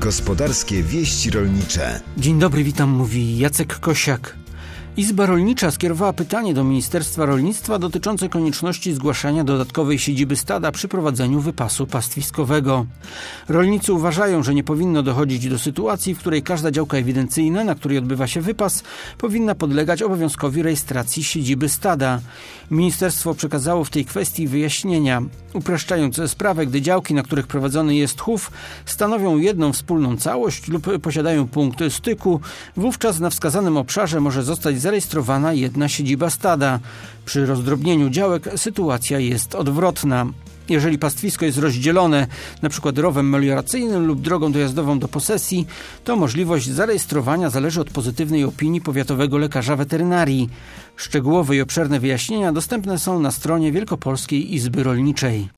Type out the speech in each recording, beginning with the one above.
Gospodarskie wieści rolnicze. Dzień dobry, witam, mówi Jacek Kosiak. Izba Rolnicza skierowała pytanie do Ministerstwa Rolnictwa dotyczące konieczności zgłaszania dodatkowej siedziby stada przy prowadzeniu wypasu pastwiskowego. Rolnicy uważają, że nie powinno dochodzić do sytuacji, w której każda działka ewidencyjna, na której odbywa się wypas, powinna podlegać obowiązkowi rejestracji siedziby stada. Ministerstwo przekazało w tej kwestii wyjaśnienia. Upraszczając sprawę, gdy działki, na których prowadzony jest chów, stanowią jedną wspólną całość lub posiadają punkt styku, wówczas na wskazanym obszarze może zostać zarejestrowana jedna siedziba stada. Przy rozdrobnieniu działek sytuacja jest odwrotna. Jeżeli pastwisko jest rozdzielone np. rowem melioracyjnym lub drogą dojazdową do posesji, to możliwość zarejestrowania zależy od pozytywnej opinii powiatowego lekarza weterynarii. Szczegółowe i obszerne wyjaśnienia dostępne są na stronie Wielkopolskiej Izby Rolniczej.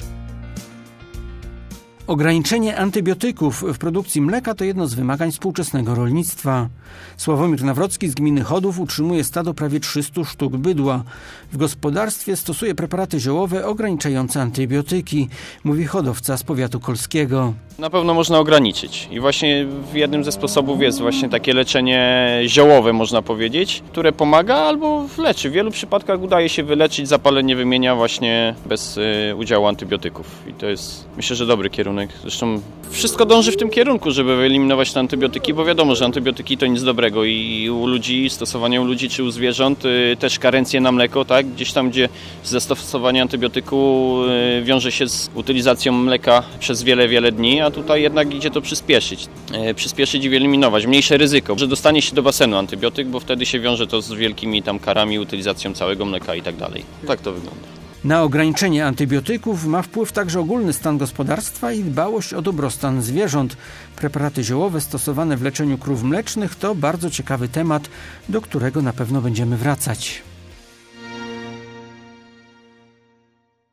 Ograniczenie antybiotyków w produkcji mleka to jedno z wymagań współczesnego rolnictwa. Sławomir Nawrocki z gminy Chodów utrzymuje stado prawie 300 sztuk bydła. W gospodarstwie stosuje preparaty ziołowe ograniczające antybiotyki, mówi hodowca z powiatu kolskiego. Na pewno można ograniczyć i właśnie jednym ze sposobów jest właśnie takie leczenie ziołowe, można powiedzieć, które pomaga albo leczy. W wielu przypadkach udaje się wyleczyć zapalenie wymienia właśnie bez udziału antybiotyków i to jest, myślę, że dobry kierunek. Zresztą wszystko dąży w tym kierunku, żeby wyeliminować te antybiotyki, bo wiadomo, że antybiotyki to nic dobrego i u ludzi, stosowanie u ludzi czy u zwierząt, też karencje na mleko, tak? Gdzieś tam, gdzie zastosowanie antybiotyku wiąże się z utylizacją mleka przez wiele dni, a tutaj jednak idzie to przyspieszyć i wyeliminować. Mniejsze ryzyko, że dostanie się do basenu antybiotyk, bo wtedy się wiąże to z wielkimi tam karami, utylizacją całego mleka i tak dalej. Tak to wygląda. Na ograniczenie antybiotyków ma wpływ także ogólny stan gospodarstwa i dbałość o dobrostan zwierząt. Preparaty ziołowe stosowane w leczeniu krów mlecznych to bardzo ciekawy temat, do którego na pewno będziemy wracać.